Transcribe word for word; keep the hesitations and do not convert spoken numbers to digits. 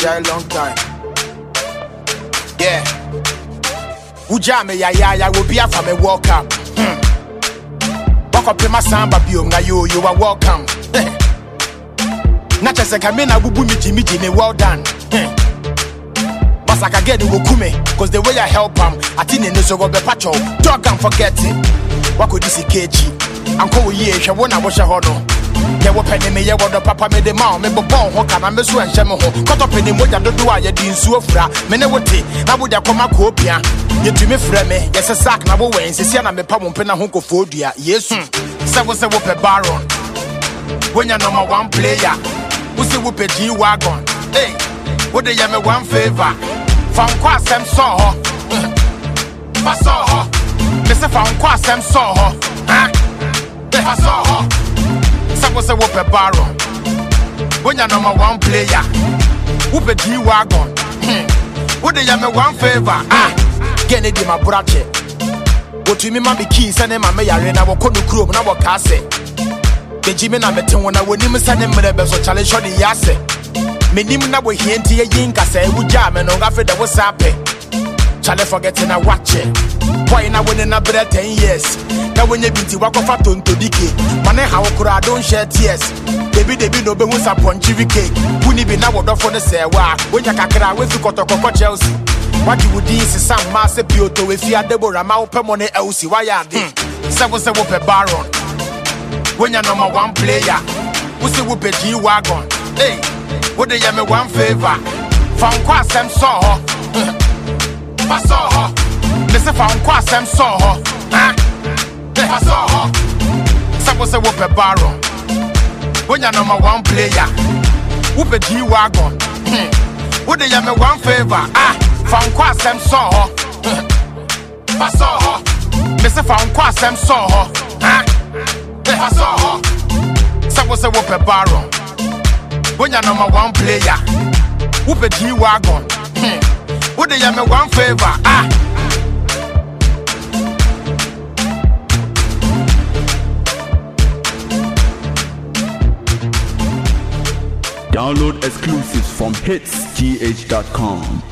Jai long time. Yeah. Ujame ya ya ya will be a for me welcome. Hmm. Walk up in my samba biom na you you are welcome. Not just a camina bubu mi Jimmy Jimmy well done. But I can get the wukume, cause the way I help him, I think in the so go be patrol. Dog and forget it. What could this kechi? Uncle ye, she won't wash a hono. There were penny me, what the papa made the mouth, me bo ho can I miss one shamo. Cut up in the mood and do I didn't suafra. Menewati, now would I come a copia? You to me frame, yes, a sack now way, Sisiana me pam pena hunko fodia. Yes, so was a whoop a baron. When you're number one player, who's a whoop a G wagon? Hey, what they me one favor? Found quite some saw her. I saw her. Mister found quite some saw her. Huh? I saw her. Some was a whoop a baron. When you're number one player, whoop a G wagon. What they me one favor? Ah, Kennedy, my brother. What to me, my keys and my mayor, I will call the crew, and I will cast it. The Jimmy na metin when I would even send him with a best challenge on the yase. Menim na we here to a yinka say, would jam and on after that was happy. Challenge forgetting a watch it. Why not winning a better ten years? Now when you beat the walk of a ton to decay, money how could I don't shed tears? Baby, they be no be who's upon chivy cake. Wouldn't be now for the say, why? When you can't wait to go to Coco Chelsea. What you would do is some massive Pioto if you had Deborah Maupe money else. Why are they? Seven seven whoop a baron. When you're number one player, who's a whoop a G wagon? Hey, what they me one favor? Found quite some saw her. I saw her. Listen, found quite some saw her. Huh? I saw her. Some was a whoop a baron. When you're number one player, whoop a G wagon. What they me one favor? Ah, found quite some saw her. I saw her. Listen, found quite some saw her. Huh? I saw her. Some was a whoop a baron. When you're number one player, whoop a G wagon. What they me one favor? Ah. Download exclusives from hits g h dot com.